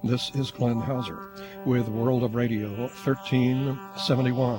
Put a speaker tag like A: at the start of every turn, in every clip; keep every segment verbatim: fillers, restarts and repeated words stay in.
A: This is Glenn Hauser with World of Radio thirteen seventy-one.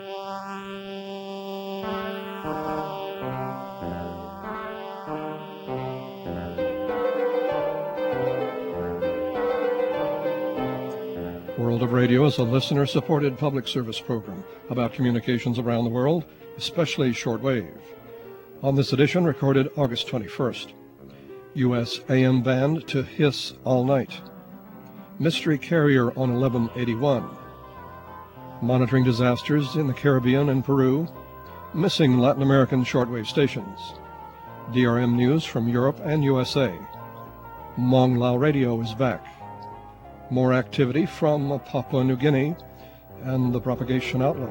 A: World of Radio is a listener-supported public service program about communications around the world, especially shortwave. On this edition, recorded August twenty-first, U S A M band to hiss all night. Mystery carrier on eleven eighty-one. Monitoring disasters in the Caribbean and Peru. Missing Latin American shortwave stations. D R M news from Europe and U S A. Mong Lao Radio is back. More activity from Papua New Guinea and the propagation outlook.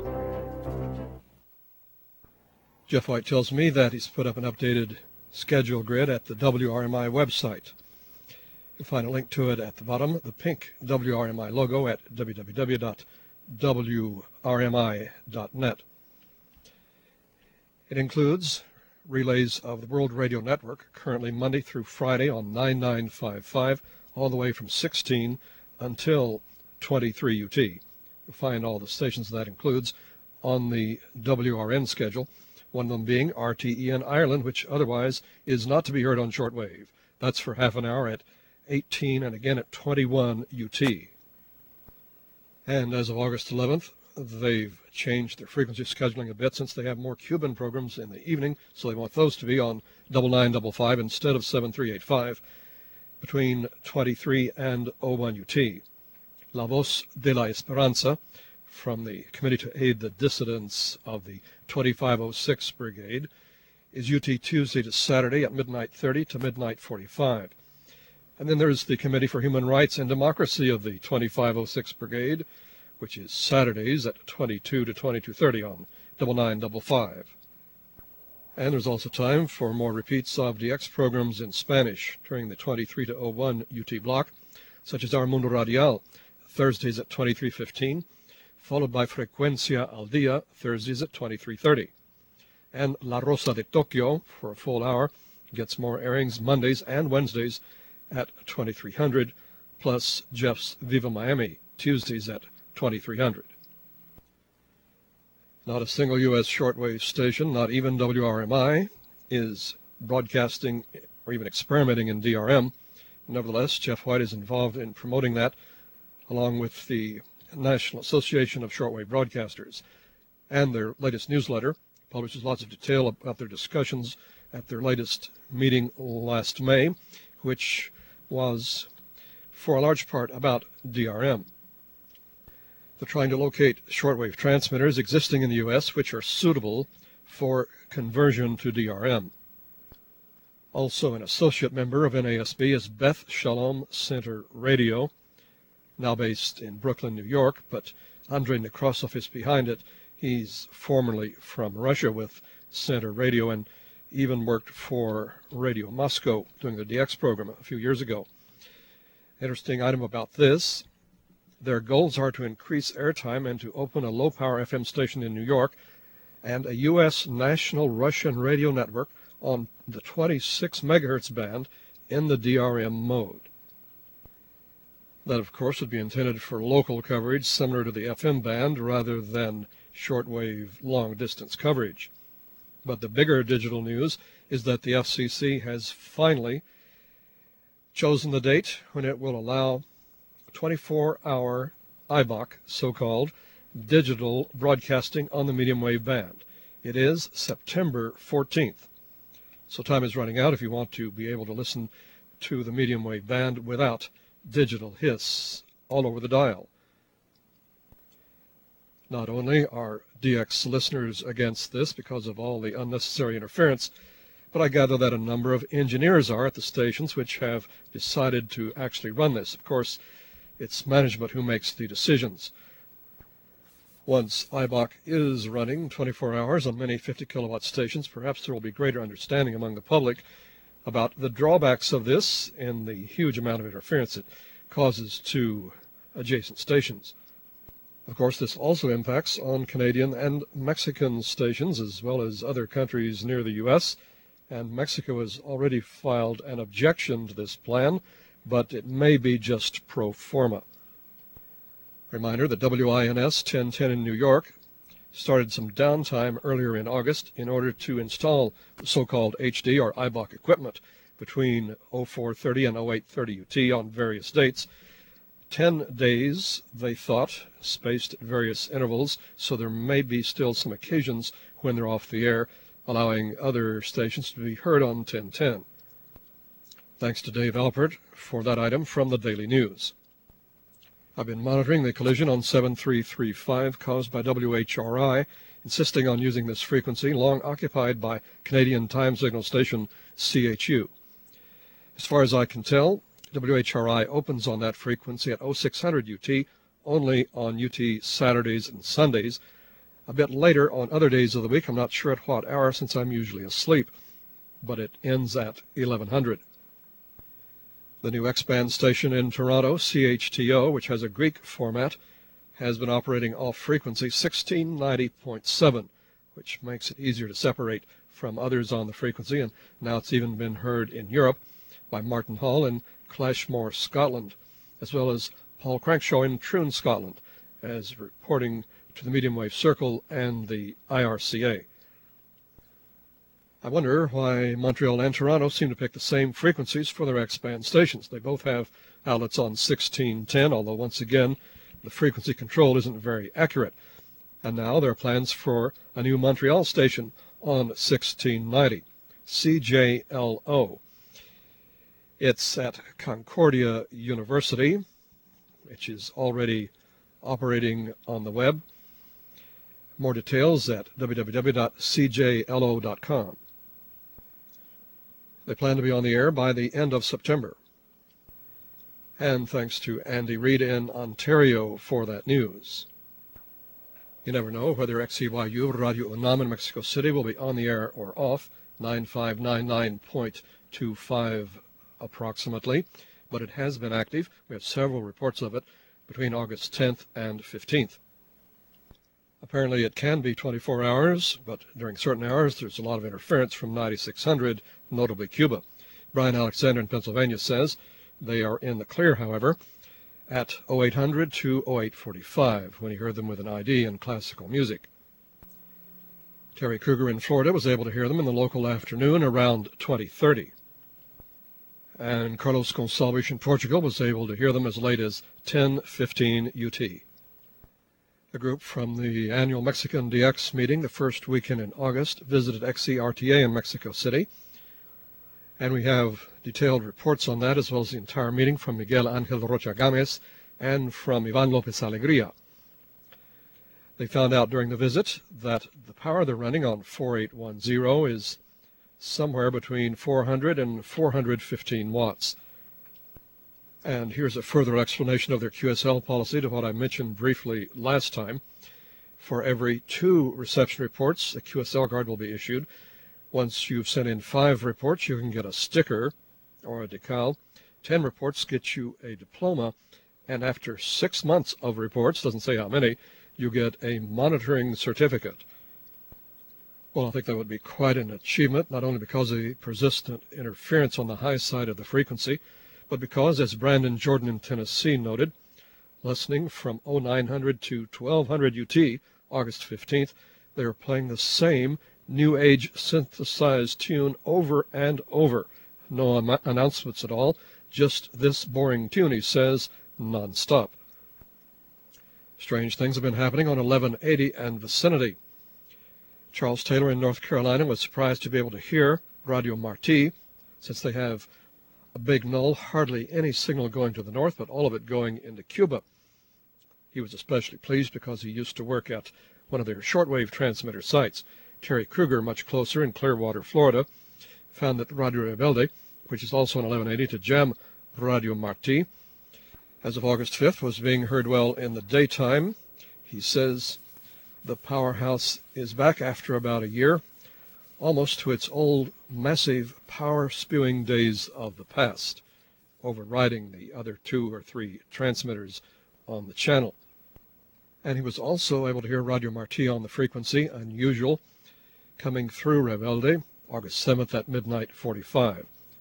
A: Jeff White tells me that he's put up an updated schedule grid at the W R M I website. You'll find a link to it at the bottom, the pink W R M I logo at w w w dot w r m i dot net. It includes relays of the World Radio Network, currently Monday through Friday on nine nine five five, all the way from sixteen until twenty-three U T. You'll find all the stations that includes on the W R N schedule, one of them being R T E in Ireland, which otherwise is not to be heard on shortwave. That's for half an hour at eighteen and again at twenty-one U T. And as of August eleventh, they've changed their frequency scheduling a bit since they have more Cuban programs in the evening, so they want those to be on double nine double five instead of seven three eight five between twenty-three and oh one U T. La Voz de la Esperanza, from the Committee to Aid the Dissidents of the twenty-five oh six Brigade, is U T Tuesday to Saturday at midnight thirty to midnight forty-five. And then there's the Committee for Human Rights and Democracy of the twenty-five oh six Brigade, which is Saturdays at twenty-two to twenty-two thirty on double nine double five. And there's also time for more repeats of D X programs in Spanish during the twenty-three to oh one U T block, such as Our Mundo Radial, Thursdays at twenty-three fifteen, followed by Frecuencia al Dia, Thursdays at twenty-three thirty. And La Rosa de Tokyo, for a full hour, gets more airings Mondays and Wednesdays at twenty-three hundred, plus Jeff's Viva Miami, Tuesdays at twenty-three hundred. Not a single U S shortwave station, not even W R M I, is broadcasting or even experimenting in D R M. Nevertheless, Jeff White is involved in promoting that, along with the National Association of Shortwave Broadcasters. And their latest newsletter publishes lots of detail about their discussions at their latest meeting last May, which was, for a large part, about D R M. They're trying to locate shortwave transmitters existing in the U S which are suitable for conversion to D R M. Also an associate member of N A S B is Beth Shalom Center Radio, now based in Brooklyn, New York, but Andrei Nekrasov is behind it. He's formerly from Russia with Center Radio and even worked for Radio Moscow doing the D X program a few years ago. Interesting item about this: their goals are to increase airtime and to open a low-power F M station in New York and a U S national Russian radio network on the twenty-six megahertz band in the D R M mode. That, of course, would be intended for local coverage similar to the F M band rather than shortwave long-distance coverage. But the bigger digital news is that the F C C has finally chosen the date when it will allow twenty-four hour I B O C, so-called, digital broadcasting on the medium wave band. It is September fourteenth. So time is running out if you want to be able to listen to the medium wave band without digital hiss all over the dial. Not only are D X listeners against this because of all the unnecessary interference, but I gather that a number of engineers are at the stations which have decided to actually run this. Of course, it's management who makes the decisions. Once I B O C is running twenty-four hours on many fifty kilowatt stations, perhaps there will be greater understanding among the public about the drawbacks of this and the huge amount of interference it causes to adjacent stations. Of course, this also impacts on Canadian and Mexican stations, as well as other countries near the U S, and Mexico has already filed an objection to this plan, but it may be just pro forma. Reminder that W I N S ten ten in New York started some downtime earlier in August in order to install the so-called H D or I B O C equipment between oh four thirty and oh eight thirty U T on various dates. Ten days, they thought, spaced at various intervals, so there may be still some occasions when they're off the air, allowing other stations to be heard on ten ten. Thanks to Dave Alpert for that item from the Daily News. I've been monitoring the collision on seven three three five caused by W H R I, insisting on using this frequency, long occupied by Canadian time signal station C H U. As far as I can tell, W H R I opens on that frequency at oh six hundred U T, only on U T Saturdays and Sundays. A bit later on other days of the week, I'm not sure at what hour since I'm usually asleep, but it ends at eleven hundred. The new X-band station in Toronto, C H T O, which has a Greek format, has been operating off frequency sixteen ninety point seven, which makes it easier to separate from others on the frequency, and now it's even been heard in Europe by Martin Hall in Clashmore, Scotland, as well as Paul Crankshaw in Troon, Scotland, as reporting to the Medium Wave Circle and the I R C A. I wonder why Montreal and Toronto seem to pick the same frequencies for their X-band stations. They both have outlets on sixteen ten, although once again, the frequency control isn't very accurate. And now there are plans for a new Montreal station on sixteen ninety, C J L O. It's at Concordia University, which is already operating on the web. More details at w w w dot c j l o dot com. They plan to be on the air by the end of September. And thanks to Andy Reid in Ontario for that news. You never know whether X C Y U Radio UNAM in Mexico City will be on the air or off, nine five nine nine point two five approximately, but it has been active. We have several reports of it between August tenth and fifteenth. Apparently it can be twenty-four hours, but during certain hours there's a lot of interference from ninety-six hundred, notably Cuba. Brian Alexander in Pennsylvania says they are in the clear, however, at oh eight hundred to oh eight forty-five, when he heard them with an I D in classical music. Terry Kruger in Florida was able to hear them in the local afternoon around twenty thirty. And Carlos Gonçalves in Portugal was able to hear them as late as ten fifteen U T. A group from the annual Mexican D X meeting the first weekend in August visited X C R T A in Mexico City, and we have detailed reports on that as well as the entire meeting from Miguel Ángel Rocha Gámez and from Iván López Alegría. They found out during the visit that the power they're running on four eight one zero is somewhere between four hundred and four hundred fifteen watts. And here's a further explanation of their Q S L policy to what I mentioned briefly last time. For every two reception reports, a Q S L card will be issued. Once you've sent in five reports, you can get a sticker or a decal. Ten reports get you a diploma. And after six months of reports, doesn't say how many, you get a monitoring certificate. Well, I think that would be quite an achievement, not only because of the persistent interference on the high side of the frequency, but because, as Brandon Jordan in Tennessee noted, listening from oh nine hundred to twelve hundred U T, August fifteenth, they are playing the same New Age synthesized tune over and over. No am- announcements at all, just this boring tune, he says, non-stop. Strange things have been happening on eleven eighty and vicinity. Charles Taylor in North Carolina was surprised to be able to hear Radio Marti, since they have a big null, hardly any signal going to the north, but all of it going into Cuba. He was especially pleased because he used to work at one of their shortwave transmitter sites. Terry Kruger, much closer in Clearwater, Florida, found that Radio Rebelde, which is also on eleven eighty to jam Radio Marti, as of August fifth, was being heard well in the daytime. He says the powerhouse is back after about a year, almost to its old massive power-spewing days of the past, overriding the other two or three transmitters on the channel. And he was also able to hear Radio Marti on the frequency, unusual, coming through Rebelde, August seventh at midnight forty-five.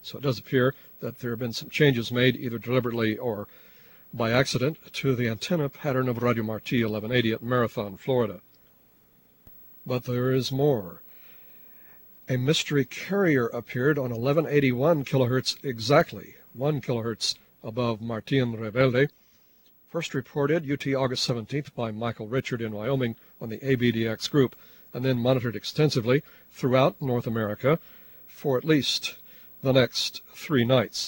A: So it does appear that there have been some changes made, either deliberately or by accident, to the antenna pattern of Radio Marti eleven eighty at Marathon, Florida. But there is more. A mystery carrier appeared on eleven eighty-one kilohertz exactly, one kilohertz above Martín Rebelde. First reported U T August seventeenth by Michael Richard in Wyoming on the A B D X group, and then monitored extensively throughout North America for at least the next three nights.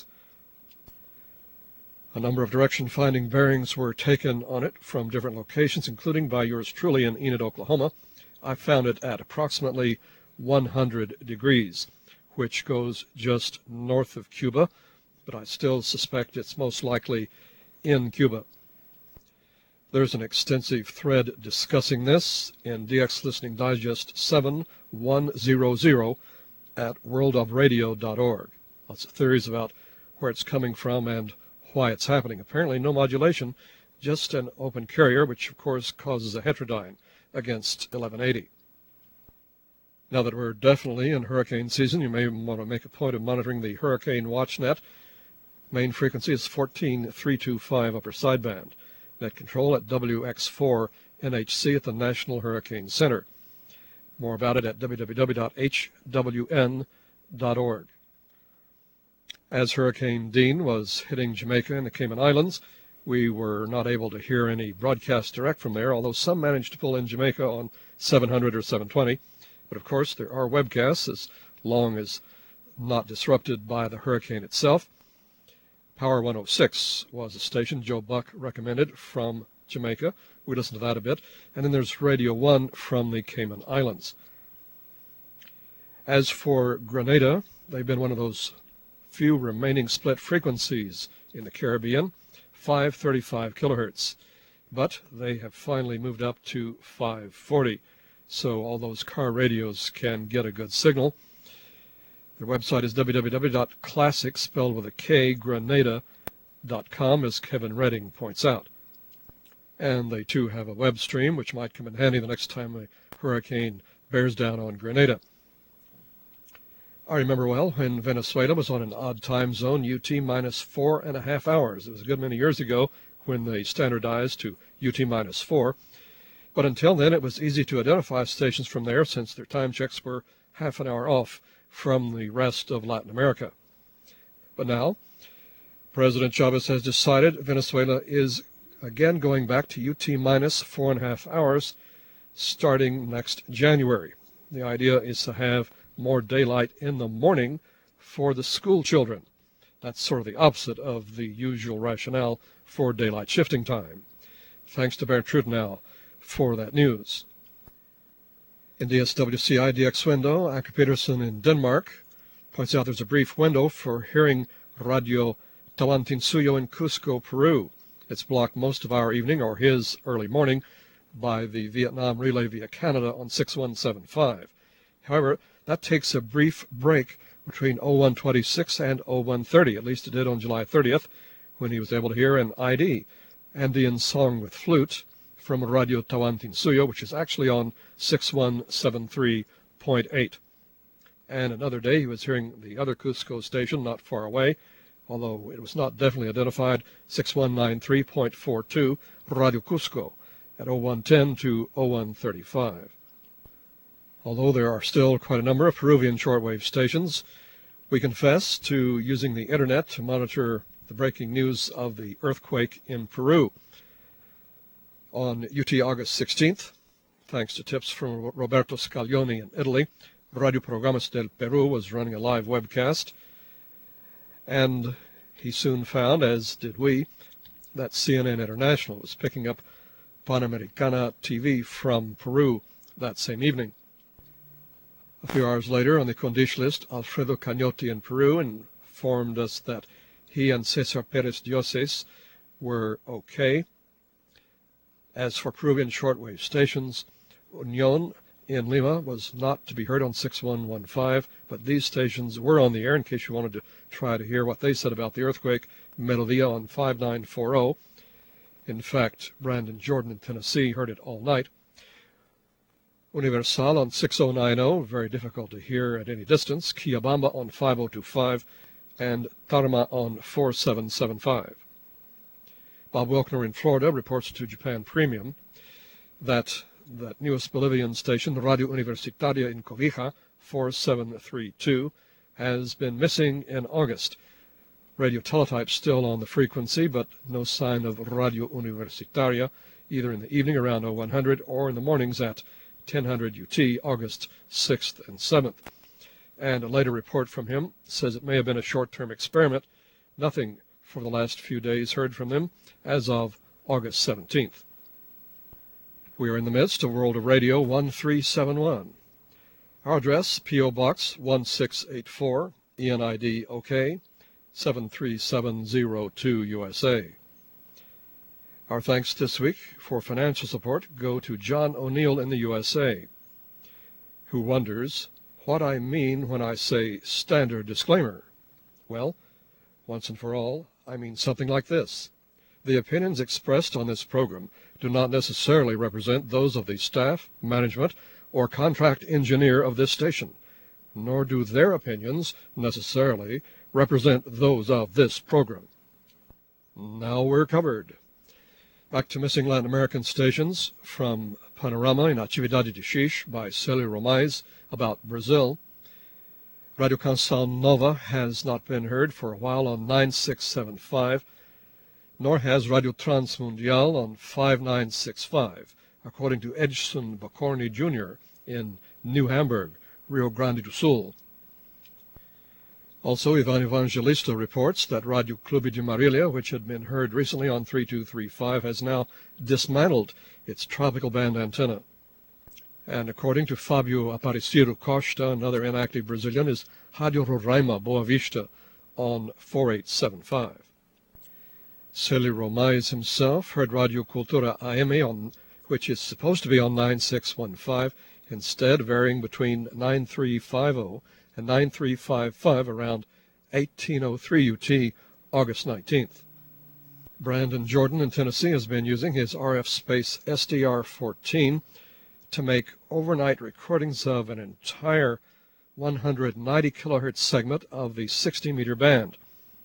A: A number of direction-finding bearings were taken on it from different locations, including by yours truly in Enid, Oklahoma. I found it at approximately one hundred degrees, which goes just north of Cuba, but I still suspect it's most likely in Cuba. There's an extensive thread discussing this in D X Listening Digest seven one hundred at world of radio dot org. Lots of theories about where it's coming from and why it's happening. Apparently no modulation, just an open carrier, which of course causes a heterodyne against eleven eighty. Now that we're definitely in hurricane season, you may want to make a point of monitoring the Hurricane WatchNet. Main frequency is fourteen thousand three hundred twenty-five upper sideband. Net control at W X four N H C at the National Hurricane Center. More about it at w w w dot h w n dot org. As Hurricane Dean was hitting Jamaica and the Cayman Islands, we were not able to hear any broadcast direct from there, although some managed to pull in Jamaica on seven hundred or seven twenty. But of course, there are webcasts as long as not disrupted by the hurricane itself. Power one oh six was a station Joe Buck recommended from Jamaica. We listened to that a bit. And then there's Radio one from the Cayman Islands. As for Grenada, they've been one of those few remaining split frequencies in the Caribbean, five thirty-five kilohertz. But they have finally moved up to five forty. So all those car radios can get a good signal. Their website is w w w dot classic, spelled with a K, grenada dot com, as Kevin Redding points out. And they, too, have a web stream, which might come in handy the next time a hurricane bears down on Grenada. I remember well when Venezuela was on an odd time zone, U T minus four and a half hours. It was a good many years ago when they standardized to U T minus four. But until then, it was easy to identify stations from there, since their time checks were half an hour off from the rest of Latin America. But now, President Chavez has decided Venezuela is again going back to U T minus four and a half hours starting next January. The idea is to have more daylight in the morning for the school children. That's sort of the opposite of the usual rationale for daylight shifting time. Thanks to Bernd Trudenau for that news. In D S W C I D X window, Anker Peterson in Denmark points out there's a brief window for hearing Radio Tawantinsuyo in Cusco, Peru. It's blocked most of our evening, or his early morning, by the Vietnam relay via Canada on six one seven five. However, that takes a brief break between oh one twenty-six and oh one thirty. At least it did on July thirtieth, when he was able to hear an I D, Andean Song with Flute, from Radio Tawantinsuyo, which is actually on six one seven three point eight. And another day he was hearing the other Cusco station not far away, although it was not definitely identified, six one nine three point four two, Radio Cusco, at oh one ten to oh one thirty-five. Although there are still quite a number of Peruvian shortwave stations, we confess to using the internet to monitor the breaking news of the earthquake in Peru. On U T August sixteenth, thanks to tips from Roberto Scaglioni in Italy, Radio Programas del Peru was running a live webcast, and he soon found, as did we, that C N N International was picking up Panamericana T V from Peru that same evening. A few hours later, on the Condish list, Alfredo Cañotti in Peru informed us that he and Cesar Perez Dioses were okay. As for Peruvian shortwave stations, Unión in Lima was not to be heard on six one one five, but these stations were on the air in case you wanted to try to hear what they said about the earthquake. Melodia on five nine four zero. In fact, Brandon Jordan in Tennessee heard it all night. Universal on six oh nine zero, very difficult to hear at any distance. Quillabamba on five oh two five. and Tarma on four seven seven five. Bob Wilkner in Florida reports to Japan Premium that that newest Bolivian station, Radio Universitaria in Cobija, four seven three two, has been missing in August. Radio teletype still on the frequency, but no sign of Radio Universitaria, either in the evening around oh one hundred or in the mornings at ten hundred U T, August sixth and seventh. And a later report from him says it may have been a short-term experiment. Nothing for the last few days heard from them as of August seventeenth. We are in the midst of World of Radio one three seven one. Our address, P O Box one six eight four, E N I D OK, seven three seven zero two U S A. Our thanks this week for financial support go to John O'Neill in the U S A, who wonders what I mean when I say standard disclaimer. Well, once and for all, I mean something like this. The opinions expressed on this program do not necessarily represent those of the staff, management, or contract engineer of this station, nor do their opinions necessarily represent those of this program. Now we're covered. Back to missing Latin American stations from Panorama in Atividade de Xixi by Célio Romais about Brazil. Radio Canção Nova has not been heard for a while on nine six seven five, nor has Radio Transmundial on five nine six five, according to Edson Bacorni Junior in New Hamburg, Rio Grande do Sul. Also, Ivan Evangelista reports that Radio Clube de Marília, which had been heard recently on three two three five, has now dismantled its tropical band antenna. And according to Fabio Aparecido Costa, another inactive Brazilian, is Rádio Roraima Boa Vista on four eight seven five. Célio Romais himself heard Radio Cultura A M, on, which is supposed to be on nine six one five, instead varying between nine three five zero and nine three five five around eighteen oh three U T, August nineteenth. Brandon Jordan in Tennessee has been using his R F Space S D R fourteen to make overnight recordings of an entire one hundred ninety kilohertz segment of the sixty meter band.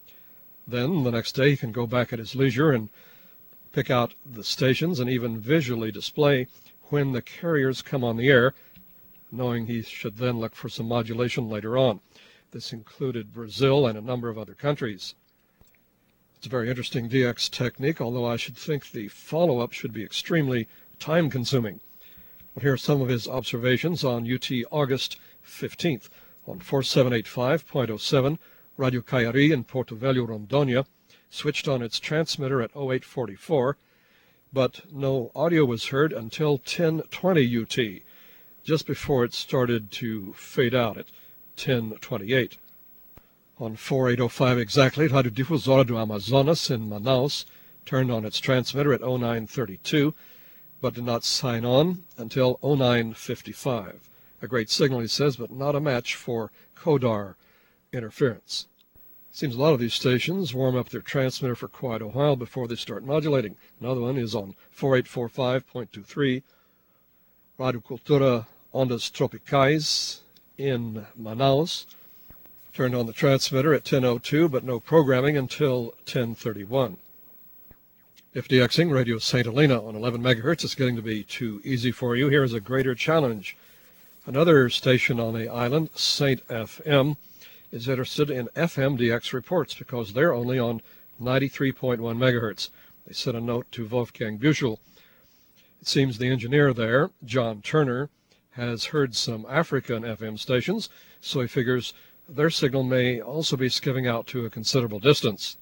A: Then the next day he can go back at his leisure and pick out the stations and even visually display when the carriers come on the air, knowing he should then look for some modulation later on. This included Brazil and a number of other countries. It's a very interesting D X technique, although I should think the follow-up should be extremely time-consuming. Well, here are some of his observations on U T August fifteenth. On four seven eight five point oh seven, Radio Caiari in Porto Velho, Rondônia, switched on its transmitter at oh eight forty-four, but no audio was heard until ten twenty U T, just before it started to fade out at ten twenty-eight. On four eight oh five exactly, Radio Difusora do Amazonas in Manaus turned on its transmitter at oh nine thirty-two, but did not sign on until oh nine fifty-five. A great signal, he says, but not a match for CODAR interference. Seems a lot of these stations warm up their transmitter for quite a while before they start modulating. Another one is on four eight four five point two three, Radio Cultura Ondas Tropicais in Manaus. Turned on the transmitter at ten oh two, but no programming until ten thirty-one. If DXing Radio Saint Helena on eleven megahertz is getting to be too easy for you, here is a greater challenge. Another station on the island, Saint F M, is interested in F M D X reports because they're only on ninety-three point one megahertz. They sent a note to Wolfgang Büchel. It seems the engineer there, John Turner, has heard some African F M stations, so he figures their signal may also be skipping out to a considerable distance.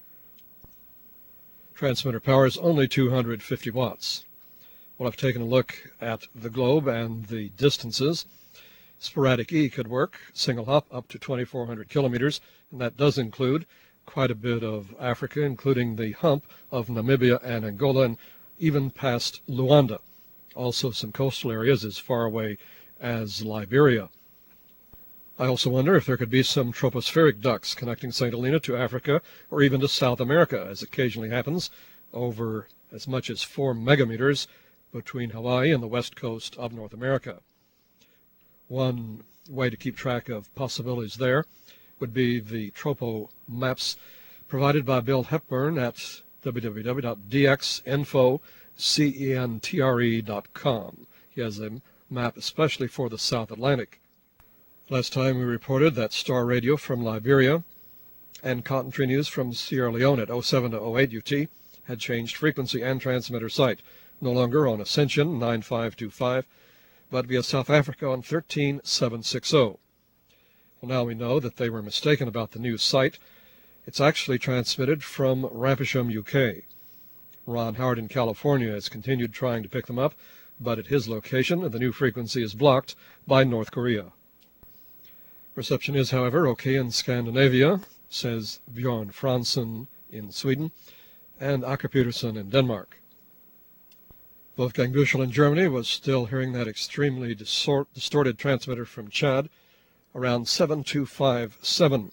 A: Transmitter power is only two hundred fifty watts. Well, I've taken a look at the globe and the distances. Sporadic E could work, single hop up to twenty-four hundred kilometers, and that does include quite a bit of Africa, including the hump of Namibia and Angola, and even past Luanda. Also some coastal areas as far away as Liberia. I also wonder if there could be some tropospheric ducts connecting Saint Helena to Africa or even to South America, as occasionally happens, over as much as four megameters between Hawaii and the west coast of North America. One way to keep track of possibilities there would be the Tropo maps provided by Bill Hepburn at w w w dot d x info centre dot com. He has a map especially for the South Atlantic. Last time we reported that Star Radio from Liberia and Cotton Tree News from Sierra Leone at oh seven to oh eight U T had changed frequency and transmitter site, no longer on Ascension nine five two five, but via South Africa on thirteen seven sixty. Well, now we know that they were mistaken about the new site. It's actually transmitted from Rampisham, U K. Ron Howard in California has continued trying to pick them up, but at his location, the new frequency is blocked by North Korea. Reception is, however, okay in Scandinavia, says Bjorn Fransen in Sweden and Aker Peterson in Denmark. Wolfgang Büchel in Germany was still hearing that extremely distort, distorted transmitter from Chad around seven two five seven.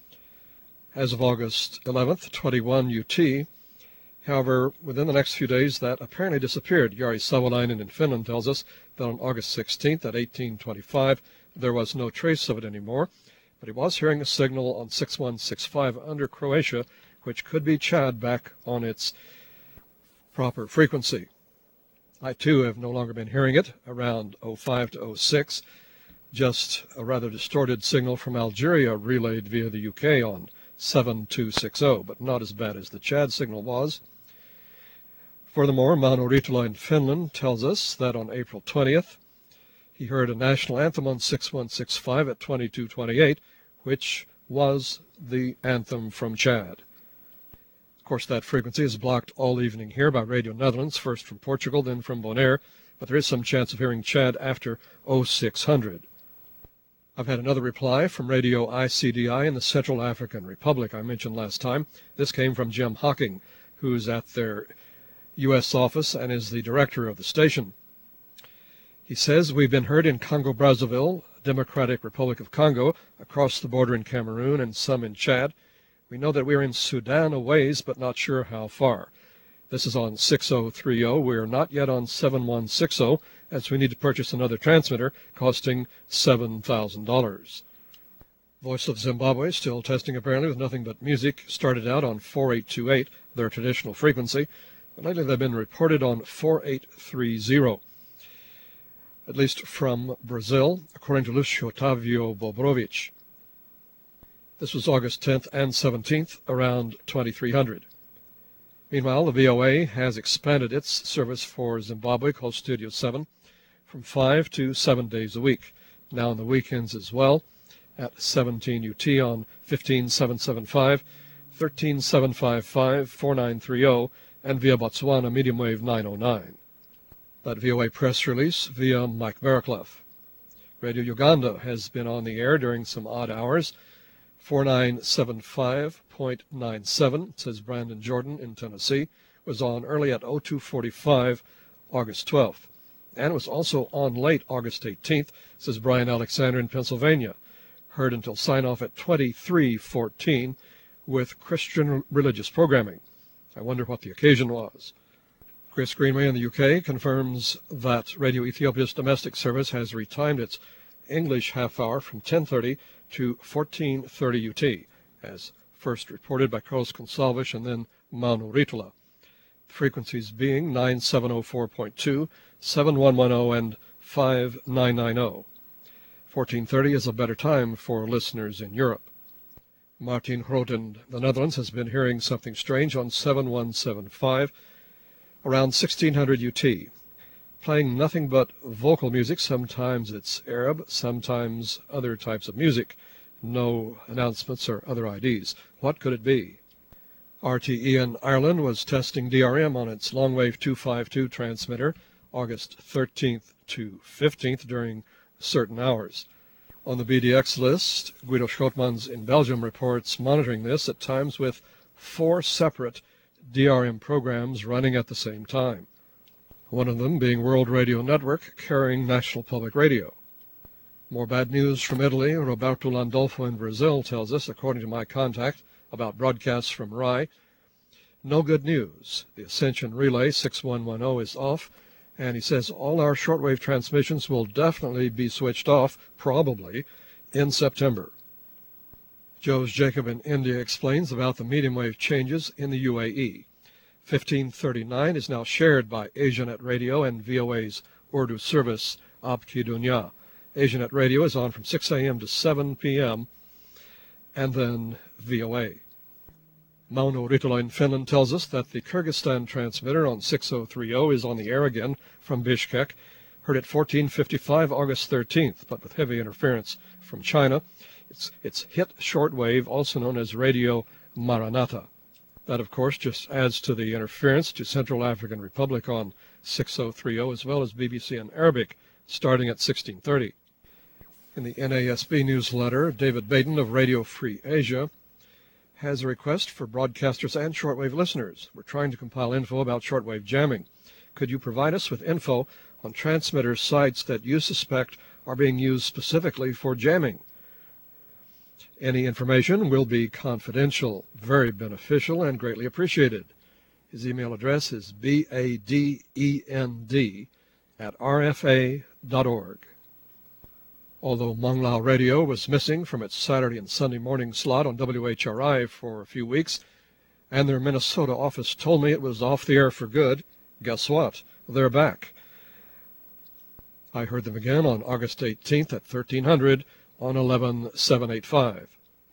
A: As of August eleventh, twenty-one U T, however, within the next few days that apparently disappeared. Jari Savolainen in Finland tells us that on August sixteenth at eighteen twenty-five there was no trace of it anymore, but he was hearing a signal on six one six five under Croatia, which could be Chad back on its proper frequency. I, too, have no longer been hearing it around oh five to oh six, just a rather distorted signal from Algeria relayed via the U K on seven two sixty, but not as bad as the Chad signal was. Furthermore, Mauno Ritola in Finland tells us that on April twentieth, he heard a national anthem on six one six five at twenty-two twenty-eight, which was the anthem from Chad. Of course, that frequency is blocked all evening here by Radio Netherlands, first from Portugal, then from Bonaire, but there is some chance of hearing Chad after oh six hundred. I've had another reply from Radio I C D I in the Central African Republic I mentioned last time. This came from Jim Hocking, who's at their U S office and is the director of the station. He says, we've been heard in Congo-Brazzaville, Democratic Republic of Congo, across the border in Cameroon, and some in Chad. We know that we are in Sudan a ways, but not sure how far. This is on six oh three oh. We are not yet on seven one six oh, as we need to purchase another transmitter costing seven thousand dollars. Voice of Zimbabwe, still testing apparently with nothing but music, started out on four eight two eight, their traditional frequency, but lately they've been reported on four eight three oh. At least from Brazil, according to Lucio Otavio Bobrovich. This was August tenth and seventeenth, around twenty-three hundred. Meanwhile, the V O A has expanded its service for Zimbabwe, called Studio seven, from five to seven days a week, now on the weekends as well, at seventeen U T on fifteen seven seventy-five, thirteen seven fifty-five, forty-nine thirty, and via Botswana medium wave nine oh nine. That V O A press release via Mike Barraclough. Radio Uganda has been on the air during some odd hours, forty-nine seventy-five point nine seven, says Brandon Jordan in Tennessee, was on early at oh two forty-five, August twelfth, and was also on late August eighteenth, says Brian Alexander in Pennsylvania, heard until sign-off at twenty-three fourteen with Christian religious programming. I wonder what the occasion was. Chris Greenway in the U K confirms that Radio Ethiopia's domestic service has retimed its English half-hour from ten thirty to fourteen thirty U T, as first reported by Carlos Consalves and then Mauno Ritola. The frequencies being nine seven oh four point two, seven one one oh, and five nine nine oh. fourteen thirty is a better time for listeners in Europe. Martin Groot in the Netherlands has been hearing something strange on seven one seven five, around sixteen hundred U T, playing nothing but vocal music. Sometimes it's Arab, sometimes other types of music. No announcements or other I Ds. What could it be? R T E in Ireland was testing D R M on its longwave two fifty-two transmitter August thirteenth to fifteenth during certain hours. On the B D X list, Guido Schotmans in Belgium reports monitoring this at times with four separate D R M programs running at the same time, one of them being World Radio Network carrying National Public Radio. More bad news from Italy. Roberto Landolfo in Brazil tells us, according to my contact, about broadcasts from R I. No good news. The Ascension Relay six one one oh is off, and he says all our shortwave transmissions will definitely be switched off, probably, in September. Joe's Jacob in India explains about the medium wave changes in the U A E. fifteen thirty-nine is now shared by Asianet Radio and V O A's Urdu service, Aap Ki Dunya. Asianet Radio is on from six a m to seven p m and then V O A. Mauno Ritala in Finland tells us that the Kyrgyzstan transmitter on six oh three oh is on the air again from Bishkek, heard at fourteen fifty-five August thirteenth, but with heavy interference from China. It's, it's hit shortwave, also known as Radio Maranatha. That, of course, just adds to the interference to Central African Republic on six oh three oh, as well as B B C in Arabic, starting at sixteen thirty. In the N A S B newsletter, David Baden of Radio Free Asia has a request for broadcasters and shortwave listeners. We're trying to compile info about shortwave jamming. Could you provide us with info on transmitter sites that you suspect are being used specifically for jamming? Any information will be confidential, very beneficial, and greatly appreciated. His email address is badend at r f a dot org. Although Manglao Radio was missing from its Saturday and Sunday morning slot on W H R I for a few weeks, and their Minnesota office told me it was off the air for good, guess what? They're back. I heard them again on August eighteenth at thirteen hundred on eleven seven eighty-five.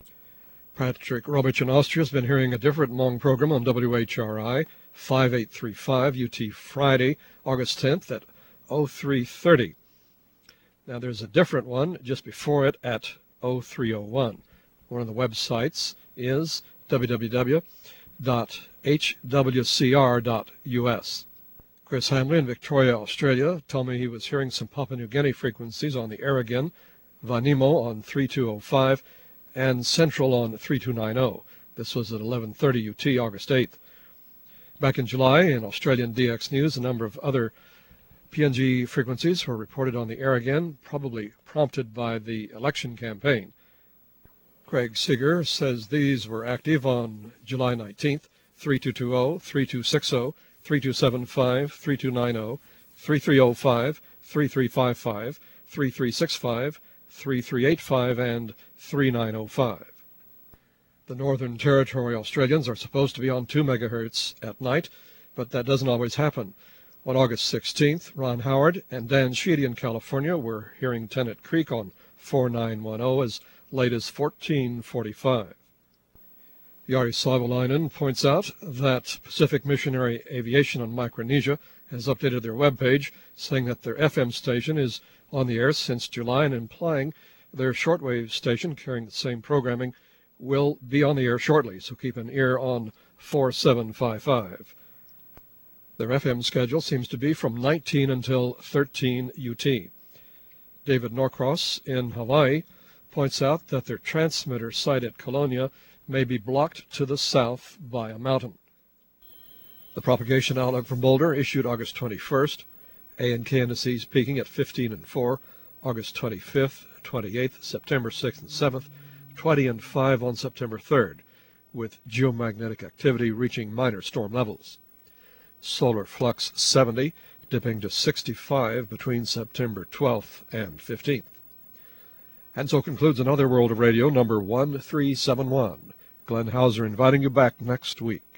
A: Patrick Robich in Austria has been hearing a different Hmong program on W H R I, fifty-eight thirty-five U T Friday, August tenth at oh three thirty. Now there's a different one just before it at oh three oh one. One of the websites is w w w dot h w c r dot u s. Chris Hamley in Victoria, Australia, told me he was hearing some Papua New Guinea frequencies on the air again, Vanimo on thirty-two oh five, and Central on thirty-two ninety. This was at eleven thirty U T, August eighth. Back in July, in Australian D X News, a number of other P N G frequencies were reported on the air again, probably prompted by the election campaign. Craig Seeger says these were active on July nineteenth, thirty-two twenty, thirty-two sixty, thirty-two seventy-five, thirty-two ninety, thirty-three oh five, thirty-three fifty-five, thirty-three sixty-five, thirty-three eighty-five, and thirty-nine oh five. The Northern Territory Australians are supposed to be on two megahertz at night, but that doesn't always happen. On August sixteenth, Ron Howard and Dan Sheedy in California were hearing Tennant Creek on forty-nine ten as late as fourteen forty-five. Yari Savolainen points out that Pacific Missionary Aviation on Micronesia has updated their webpage, saying that their F M station is on the air since July and implying their shortwave station carrying the same programming will be on the air shortly, so keep an ear on forty-seven fifty-five. Their F M schedule seems to be from nineteen until thirteen U T. David Norcross in Hawaii points out that their transmitter site at Colonia may be blocked to the south by a mountain. The propagation outlook from Boulder issued August twenty-first, A and K indices peaking at fifteen and four, August twenty-fifth, twenty-eighth, September sixth and seventh, twenty and five on September third, with geomagnetic activity reaching minor storm levels. Solar flux seventy, dipping to sixty-five between September twelfth and fifteenth. And so concludes another World of Radio, number one three seven one. Glenn Hauser inviting you back next week.